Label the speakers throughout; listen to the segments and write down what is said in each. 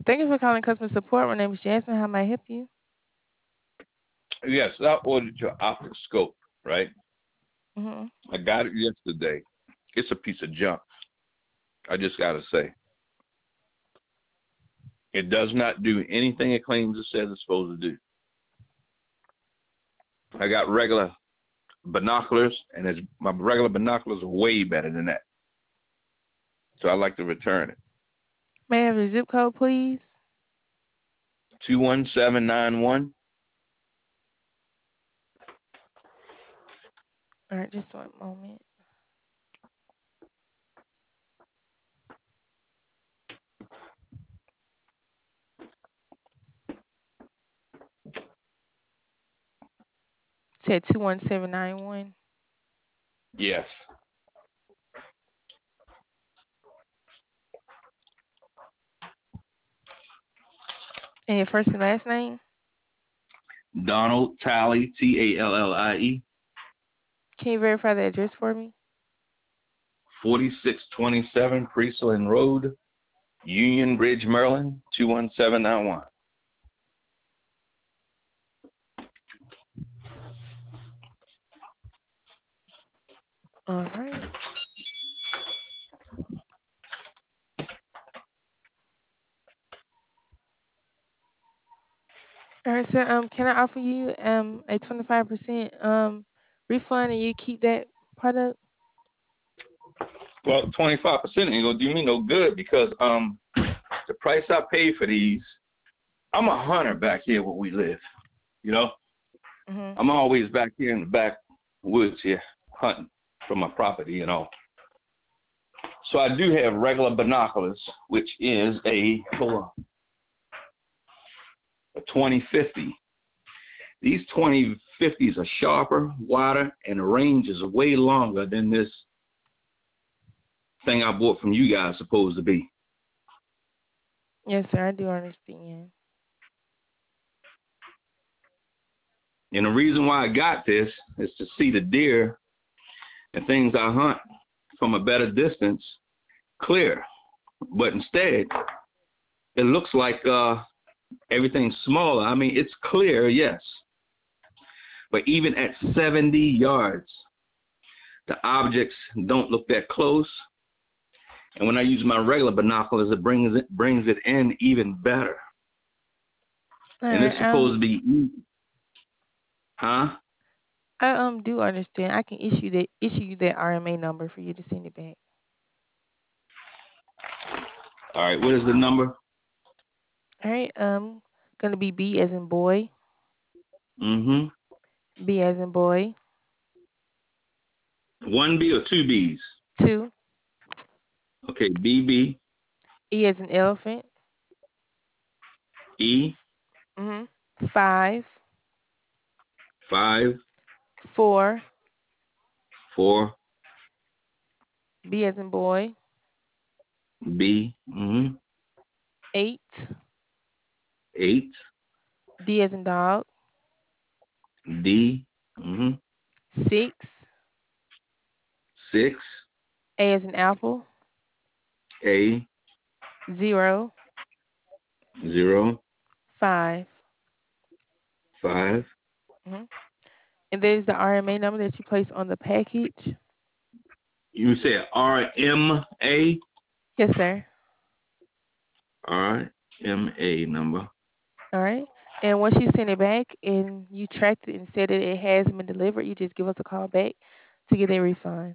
Speaker 1: Thank you for calling customer support. My name is Jasmine. How may I help you?
Speaker 2: Yes, I ordered your optic scope, right?
Speaker 1: Mm-hmm.
Speaker 2: I got it yesterday. It's a piece of junk. I just got to say. It does not do anything it claims it says it's supposed to do. I got regular binoculars, and my regular binoculars are way better than that. So I'd like to return it.
Speaker 1: May I have your zip code, please?
Speaker 2: 21791.
Speaker 1: All right, just one moment. Said 21791.
Speaker 2: Yes.
Speaker 1: And your first and last name?
Speaker 2: Donald Talley, Tallie,
Speaker 1: Can you verify the address for me?
Speaker 2: 4627 Priestland Road, Union Bridge, Maryland, 21791.
Speaker 1: All right. All right, sir. Can I offer you a 25% refund and you keep that product?
Speaker 2: Well, 25% ain't gonna do me no good because the price I pay for these, I'm a hunter back here where we live. You know,
Speaker 1: Mm-hmm.
Speaker 2: I'm always back here in the backwoods here hunting for my property, So I do have regular binoculars, which is hold on, a 2050. These 2050s are sharper, wider, and the range is way longer than this thing I bought from you guys supposed to be.
Speaker 1: Yes, sir. I do understand.
Speaker 2: And the reason why I got this is to see the deer and things I hunt from a better distance clear. But instead, it looks like everything's smaller. I mean, it's clear, yes. But even at 70 yards, the objects don't look that close. And when I use my regular binoculars, it brings it in even better.
Speaker 1: All
Speaker 2: And it's
Speaker 1: right.
Speaker 2: supposed to be easy. Huh?
Speaker 1: I do understand. I can issue you that RMA number for you to send it back.
Speaker 2: All right, what is the number?
Speaker 1: All right. Gonna be B as in boy,
Speaker 2: Mm-hmm.
Speaker 1: B as in boy,
Speaker 2: One B or two B's?
Speaker 1: two,
Speaker 2: Okay, BB,
Speaker 1: E as in elephant,
Speaker 2: E,
Speaker 1: five,
Speaker 2: five,
Speaker 1: four,
Speaker 2: four,
Speaker 1: B as in boy,
Speaker 2: B,
Speaker 1: eight,
Speaker 2: eight,
Speaker 1: D as in dog,
Speaker 2: D,
Speaker 1: six,
Speaker 2: six,
Speaker 1: A as in apple,
Speaker 2: A,
Speaker 1: zero,
Speaker 2: zero,
Speaker 1: five.
Speaker 2: five.
Speaker 1: Mm-hmm. And there's the RMA number that you place on the package.
Speaker 2: You said RMA?
Speaker 1: Yes, sir.
Speaker 2: RMA number.
Speaker 1: All right. And once you send it back and you tracked it and said that it has been delivered, you just give us a call back to get a refund.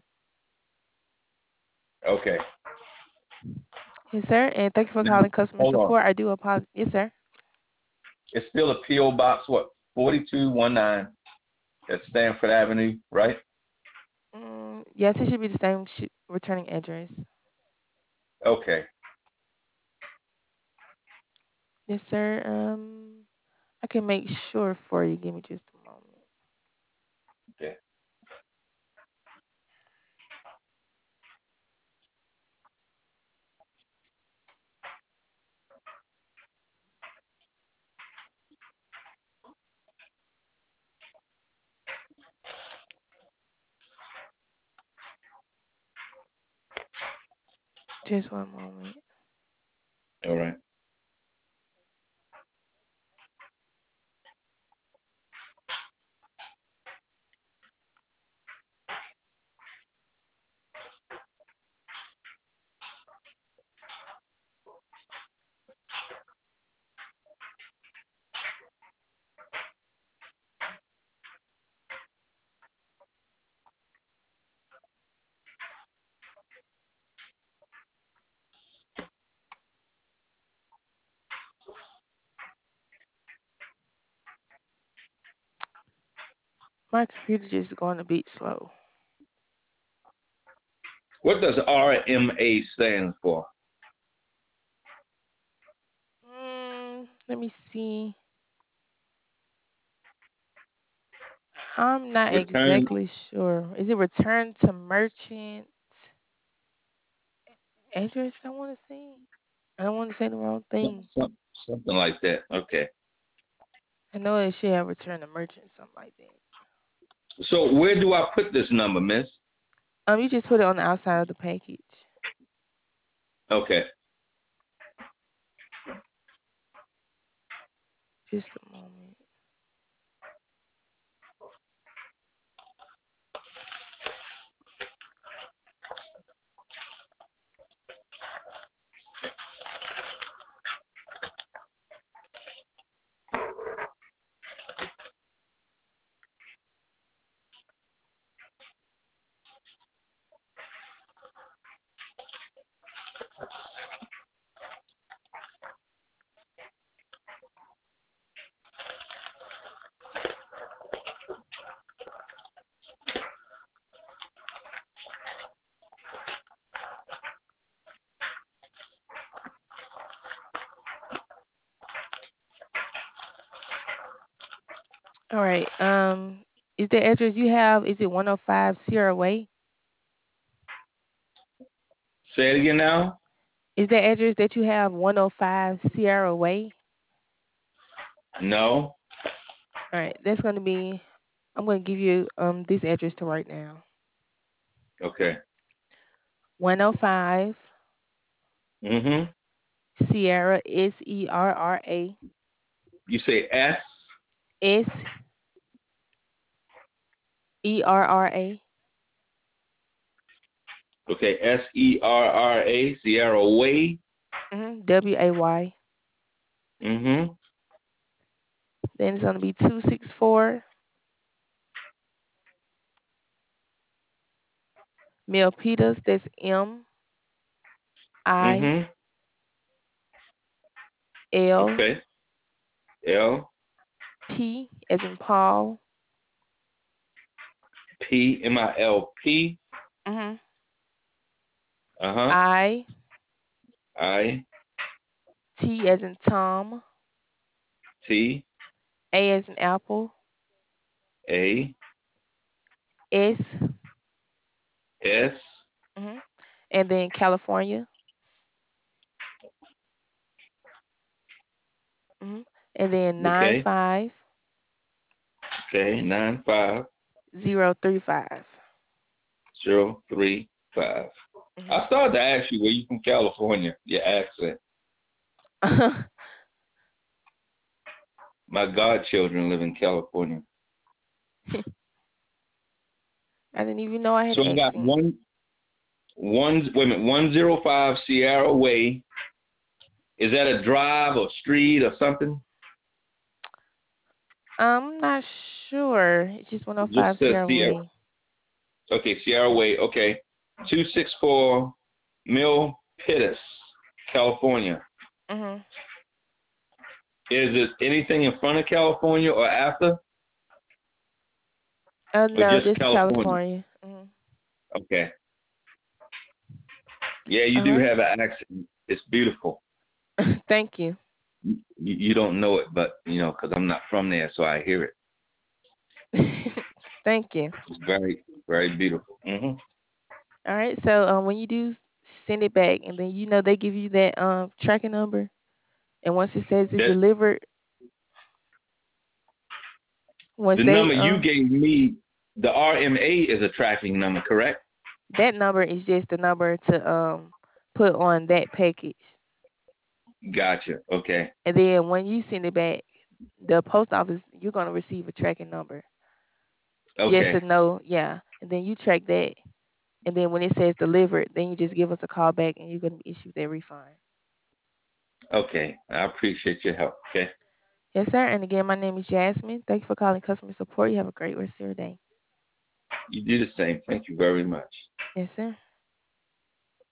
Speaker 2: Okay.
Speaker 1: Yes, sir. And thank you for
Speaker 2: Now,
Speaker 1: calling customer
Speaker 2: hold on.
Speaker 1: support. I do apologize. Yes, sir.
Speaker 2: It's still a P.O. Box, what? 4219 at Stanford Avenue, right?
Speaker 1: Yes, it should be the same returning address.
Speaker 2: Okay.
Speaker 1: Yes, sir. I can make sure for you. Give me just a moment.
Speaker 2: Okay.
Speaker 1: Just one moment.
Speaker 2: All right.
Speaker 1: My computer just going a bit slow.
Speaker 2: What does RMA stand for?
Speaker 1: Let me see. I'm not
Speaker 2: Return
Speaker 1: exactly sure. Is it return to merchant address? I want to say. I don't want to say the wrong thing.
Speaker 2: some, something like that. Okay.
Speaker 1: I know it should have return to merchant, something like that.
Speaker 2: So where do I put this number, Miss?
Speaker 1: You just put it on the outside of the package.
Speaker 2: Okay.
Speaker 1: Just a moment. All right. Is the address you have? Is it 105 Sierra Way?
Speaker 2: Say it again now.
Speaker 1: Is the address that you have 105 Sierra Way?
Speaker 2: No.
Speaker 1: All right. That's going to be. I'm going to give you this address to right now.
Speaker 2: Okay.
Speaker 1: 105
Speaker 2: Mhm.
Speaker 1: Sierra SERRA
Speaker 2: You say S.
Speaker 1: SERRA
Speaker 2: Okay. SERRA. Sierra Way.
Speaker 1: WAY.
Speaker 2: Mhm.
Speaker 1: Then it's going to be 264 Milpitas. That's MIL
Speaker 2: Mhm. Okay. L
Speaker 1: P as in Paul.
Speaker 2: PMILP.
Speaker 1: hmm
Speaker 2: Uh huh.
Speaker 1: I
Speaker 2: I
Speaker 1: T as in Tom.
Speaker 2: T
Speaker 1: A as in Apple.
Speaker 2: A
Speaker 1: S.
Speaker 2: S.
Speaker 1: hmm And then California. hmm And then nine
Speaker 2: Okay.
Speaker 1: five
Speaker 2: Okay.
Speaker 1: 035.
Speaker 2: 95035.
Speaker 1: hmm
Speaker 2: I started to ask you, were you from California? Your accent.
Speaker 1: I
Speaker 2: My godchildren live in California.
Speaker 1: didn't even know I had
Speaker 2: So
Speaker 1: an
Speaker 2: I got
Speaker 1: accent.
Speaker 2: wait a minute, 105 Sierra Way. Is that a drive or street or something?
Speaker 1: I'm not sure. It's just
Speaker 2: It just
Speaker 1: 105
Speaker 2: says
Speaker 1: Sierra
Speaker 2: Sierra.
Speaker 1: Way.
Speaker 2: Okay, Sierra Way. Okay, 264 Milpitas, California.
Speaker 1: hmm
Speaker 2: Is it anything in front of California or after, or
Speaker 1: No,
Speaker 2: just
Speaker 1: just
Speaker 2: California?
Speaker 1: California.
Speaker 2: Okay. Yeah, you
Speaker 1: All
Speaker 2: do
Speaker 1: right.
Speaker 2: have an accent. It's beautiful.
Speaker 1: Thank you.
Speaker 2: You don't know it, but because I'm not from there, so I hear it.
Speaker 1: Thank you.
Speaker 2: It's very, very beautiful.
Speaker 1: All right. So when you do send it back, and then they give you that tracking number, and once it says it's
Speaker 2: That
Speaker 1: delivered, once
Speaker 2: the
Speaker 1: they
Speaker 2: number you gave me, the RMA is a tracking number, correct?
Speaker 1: that number is just the number to put on that package,
Speaker 2: Gotcha. Okay.
Speaker 1: and then when you send it back, the post office you're gonna receive a tracking number just to
Speaker 2: Okay.
Speaker 1: know, yeah, and then you track that, and then when it says delivered, then you just give us a call back, and you're gonna be issued that refund.
Speaker 2: Okay. I appreciate your help. Okay.
Speaker 1: Yes, sir. And again, my name is Jasmine. Thank you for calling customer support. You have a great rest of your day.
Speaker 2: You do the same. Thank you very much.
Speaker 1: Yes, sir.